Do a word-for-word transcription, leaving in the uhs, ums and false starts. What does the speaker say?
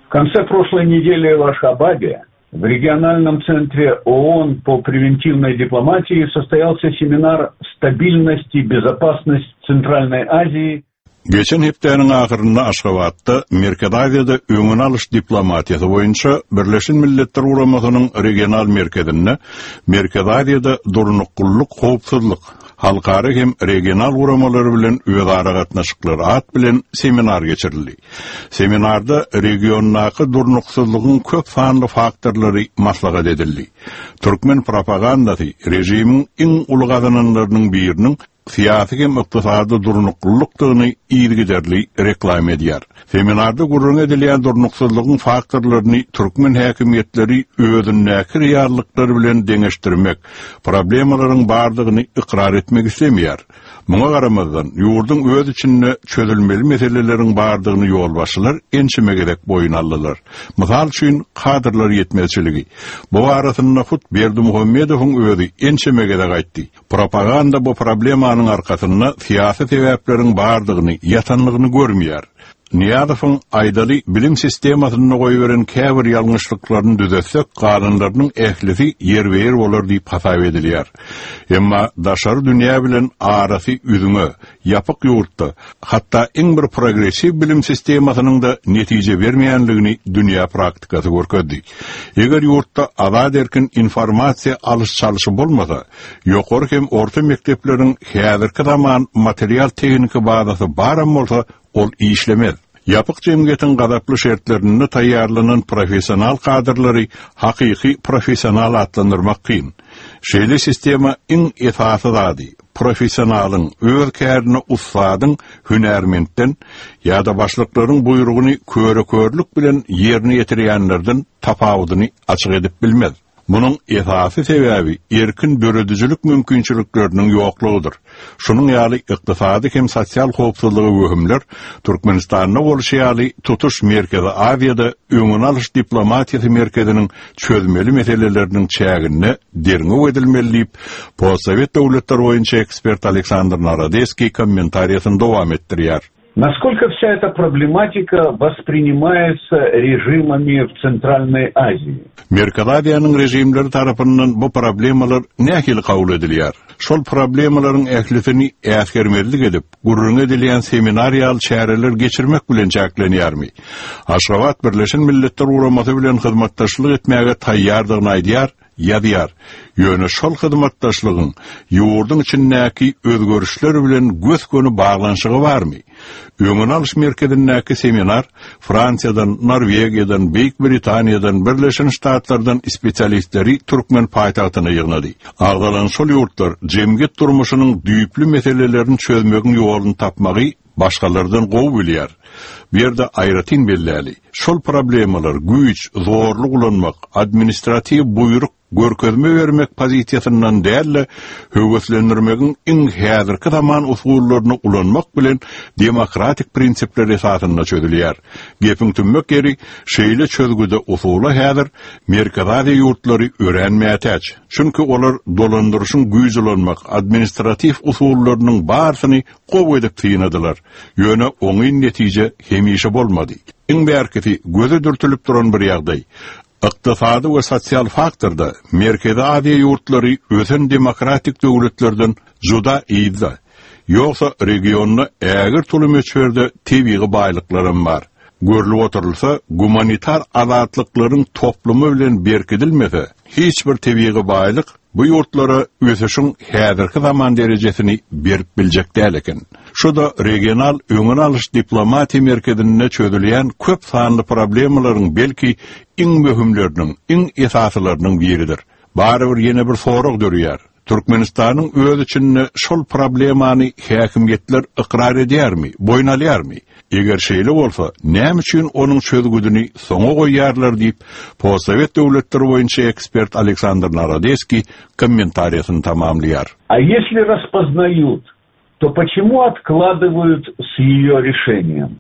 В конце прошлой недели в Ашхабаде в региональном центре ООН по превентивной дипломатии состоялся семинар «Стабильность и безопасность Центральной Азии». Geçen heptäniň ahyrynda Aşgabatda Merkez Aziýada öňüne alyş diplomatiýasy boýunça Birleşen Milletler Guramasynyň regional merkezinde Merkez Aziýada durnukullyk, howpsuzlyk, halkara hem regional guramalary bilen özara gatnaşyklary at bilen seminar geçirildi. Seminarda regiondaky durnuksuzlygyň köp sanly faktorlary maslahat edildi. Türkmen propagandasy rejimiň iň uly gazananlarynyň biriniň siyasi hem ykdysady durnukluklygyny ýergiderli reklam edýär. Seminarda gurrun edilýän durnuksuzlygyň faktorlaryny türkmen häkimetleri özündäki reallyklary bilen deňeşdirmek, problemalaryň bardygyny ikrar etmek islemýär. Muňa garamazdan ýurdun öz içinde çözülmeli meseleleriň bardygyny ýol başylar ençimegedek boyun aldylar. Mysal üçin kadrlar ýetmezçiligi. Bu arasynda Fut Berdimuhammedowyň özü ençimegedek aýtdy. Propaganda bu problemanyň arkasynda siyasi sebäpleriň bardygyny, ýatanlygyny görmeýär. Niýazowyň aýdaly bilim sistemasyna goýberen käbir ýalňyşlyklaryny düzetsek, kanunlarynyň ählisi ýerbeýer bolar diýip hasap edilýär. Emma daşary dünýä bilen arasy üzüňe, ýapyk ýurtda, hatda iň bir progressiw bilim sistemasynyň da netije bermeýänligini dünýä praktikasy görkezdi. Eger ýurtda azad erkin informasiýa alyş çalyşy bolmasa, ýokary hem orta mektepleriň häzirki zaman material tehnika bazasy baram bolsa, ol işlemez. Yapık cemgiyetin gadaplı şertlerini tayyarlanan profesyonal kadrları hakiki profesyonal atlanırmak kıyın. Şeýle sistema iň esasy zady. Professionalyň öz kärini ustadyň hünermentten ýa-da başlyklaryň buyrugyny köre-körlük bilen ýerine ýetirýänlerden tapawudyny açyk edip bilmez. Bunun esasy sebäbi erkin böredüjülük mümkinçilikleriniň ýoklugydyr. Şunun ýaly ykdysady hem sosial howpsuzlygy wöhümler Türkmenistanyň bolşýaly tutuş merkezi Aziýada öňüne alyş diplomatiýasy merkeziniň çözmeli meseleleriniň çägine derňe edilmeli diýip postsovet döwletleri boýunça ekspert Aleksandr Narodeskiy kommentariýasyny dowam etdirýär. Насколько вся эта проблематика воспринимается режимами в Центральной Азии? Merkez Aziýanyň rejimleri tarapyndan bu problemalar nähili kabul edilýär. Şol problemalaryň ählisini äsgermezlik edip, gurrun edilýän seminariýal çäreler geçirmek bilen çäklenýärmi? Aşgabat Birleşen Milletler Guramasy bilen hyzmatdaşlyk etmäge taýýardygyny aýdýar, ýazýar. Ýöne şol hyzmatdaşlygyň ýurdun içindäki özgörüşler bilen göz-göni baglanşygy barmy? Öňüne alyş merkezindäki seminar Fransiýadan, Norwegiýadan, Beýik Britaniýadan, Birleşen Ştatlardan spesialistleri Türkmen paýtagtyna ýygnady. Agdalan şol ýurtlar jemgyýet durmuşynyň düýpli meselelerini çözmegiň ýoluny tapmagy başgalardan gowy bilýär. Bir yerde aýratyn belläli. Şol problemalar güýç, zorluk ulanmak, administrativ buyruk görkezme vermek pozisiýasyndan däl, höwetlendirmegiň iň häzirki zaman usullaryny ulanmak bilen demokratik prinsipler esasynda çözülýär. Gepiň tümmek geri şeýle çözgüde usuly häzir Merkez Aziýa ýurtlary öğrenmätäç. Çünki olar dolandyrışyň güýç ulanmak, administrativ usullarynyň barsyny gowy edip tyýnadylar. Ýöne oňy netije hemişe bolmady. Iň bärkisi göze dürtülip duran bir ýagdaý. Iqtisadi we sosial faktorda Merkez Aziýa ýurtlary ösen demokratik döwletlerden juda ýyda. Ýoksa regionda ägir tulum öçberde tebii baýlyklarym bar. Görülip oturulsa, humanitar azatlyklaryň toplumy bilen berkidilmese, hiç bir tebii baýlyk bu ýurtlara ösüşiň häzirki zaman derejesini berip biljek däl eken. Şu da regional öňüne alyş diplomatiýa merkezinde çözülýän köp sanly problemalaryň belki iň möhümleriniň, iň esaslarynyň biridir. Barybir ýene bir sorag dörýär. Türkmenistanyň öz içinde şol problemany häkimetler ikrar edýärmi, boyun alýarmy? Eger şeýle bolsa, näme üçin onuň çözgüdini soňa goýýarlar diýip postsovet döwletleri boýunça ekspert Aleksandr Narodeskiy kommentariýasyny tamamlaýar. А если распознают, то почему откладывают с ее решением?